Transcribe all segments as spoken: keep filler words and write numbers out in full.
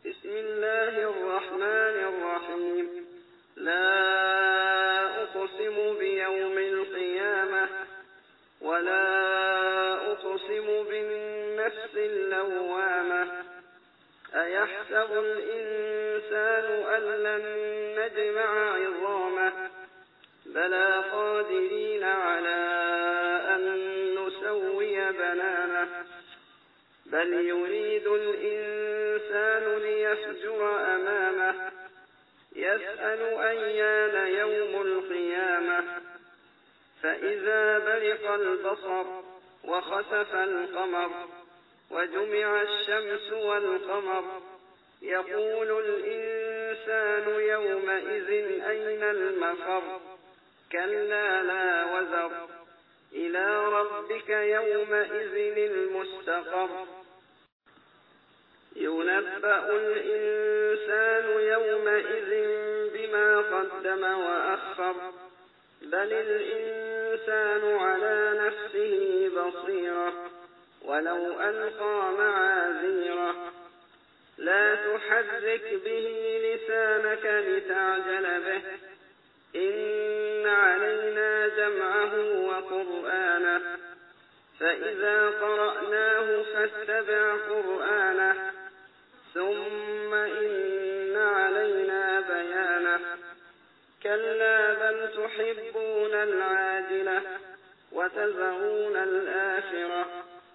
بسم الله الرحمن الرحيم. لا أقسم بيوم القيامة ولا أقسم بالنفس اللوامة أيحسب الإنسان أن لن نجمع عظامه بلى قادرين على أن نسوي بنانه بل يريد الإنسان ليفجر أمامه يسأل أيان يوم القيامة فإذا برق البصر وخسف القمر وجمع الشمس والقمر يقول الإنسان يومئذ أين المفر كلا لا وزر إلى ربك يومئذ المستقر ينبأ الإنسان يومئذ بما قدم وأخر بل الإنسان على نفسه بصيرة ولو ألقى معاذيره لا تحرك به لسانك لتعجل به إن علينا جمعه وقرآنه فإذا قرأناه فاتبع قرآنه ثم إن علينا بيانه كلا بل تحبون العاجلة وتذرون الآخرة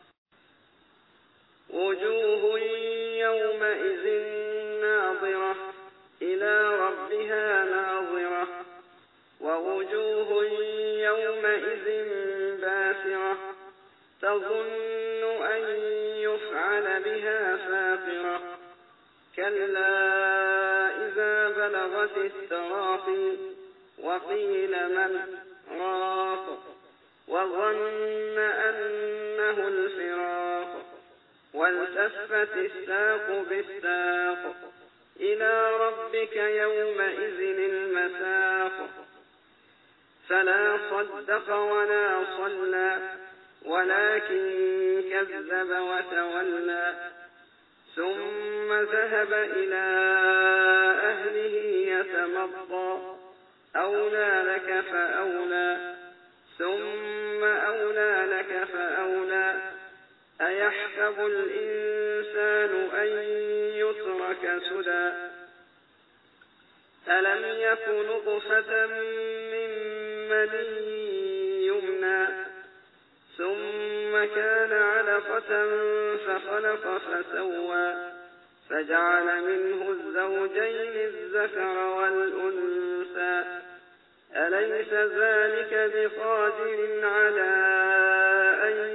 وجوه يومئذ ناظرة إلى ربها ناظرة ووجوه يومئذ باسرة تظن أن يفعل بها فاقرة كلا إذا بلغت التراقي وقيل من راق وظن أنه الفراق والتفت الساق بالساق إلى ربك يومئذ المساق فلا صدق ولا صلى ولكن كذب وتولى ثم ذهب إلى أهله يتمطى أولى لك فأولى ثم أولى لك فأولى أيحسب الإنسان أن يترك سدى ألم يك نطفة من مني يمنى ثم كان علقة فخلق فسوى فجعل منه الزوجين الذكر والأنثى أليس ذلك بقادر على أن